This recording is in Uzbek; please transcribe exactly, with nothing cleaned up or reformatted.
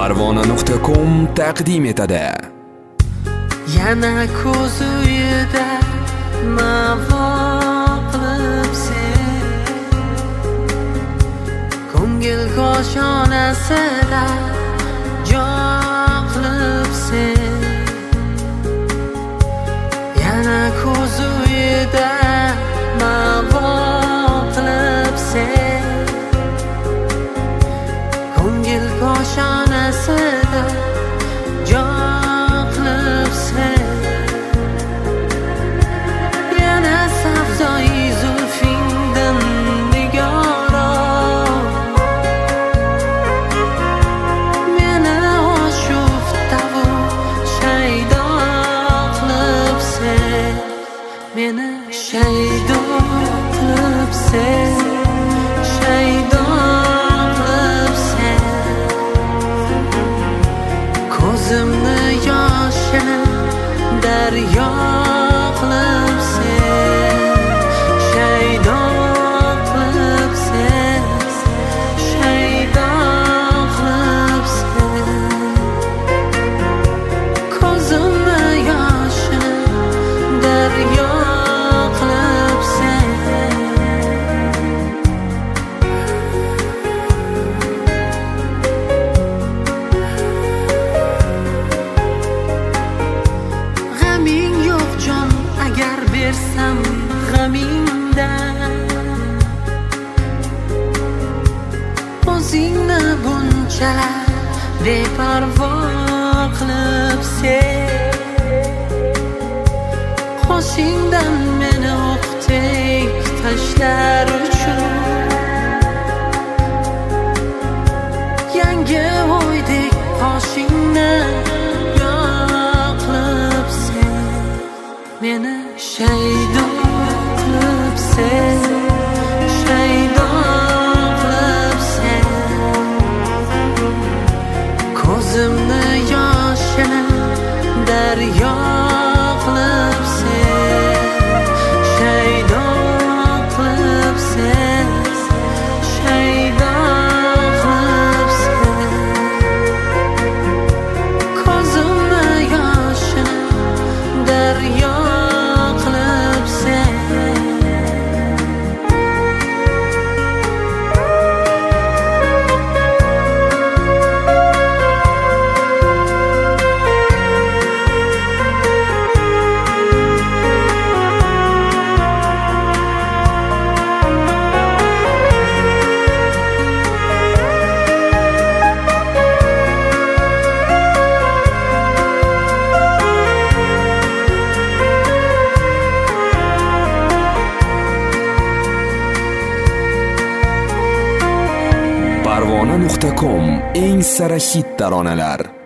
Parvona nuqta com taqdim etadi. Yana ko'z uyida mavo qilib sen, ko'ngil koshonasida joy qilib sen. Yana ko'z uyida mavo qilib sen, ko'ngil koshonasida joy qilib sen. Yana savzoi zulfingdan nigoro, meni oshuftavu shaydo qilib sen, meni shaydo qilib sen, shaydo qilib sen. Ko'zimni yoshini daryo qilib sen, shaydo qilib sen, shaydo qilib sen. Ko'zimni yoshini daryo qilib sen. G'aming yo'q jon agar bersam g'amingdan, o'zingni bunchalar beparvo qilib sen. Qoshingdan meni o'qdek tashlar uchun, yangi o'ydek qoshingni yo'q qilib sen, meni shaydo qilib sen, shaydo qilib sen. Ko'zimni yoshini daryo qilib sen, shaydo qilib sen, shaydo qilib sen. Ko'zimni yoshini daryo qilib sen. Parvona nuqta com eng sara hit taronalar.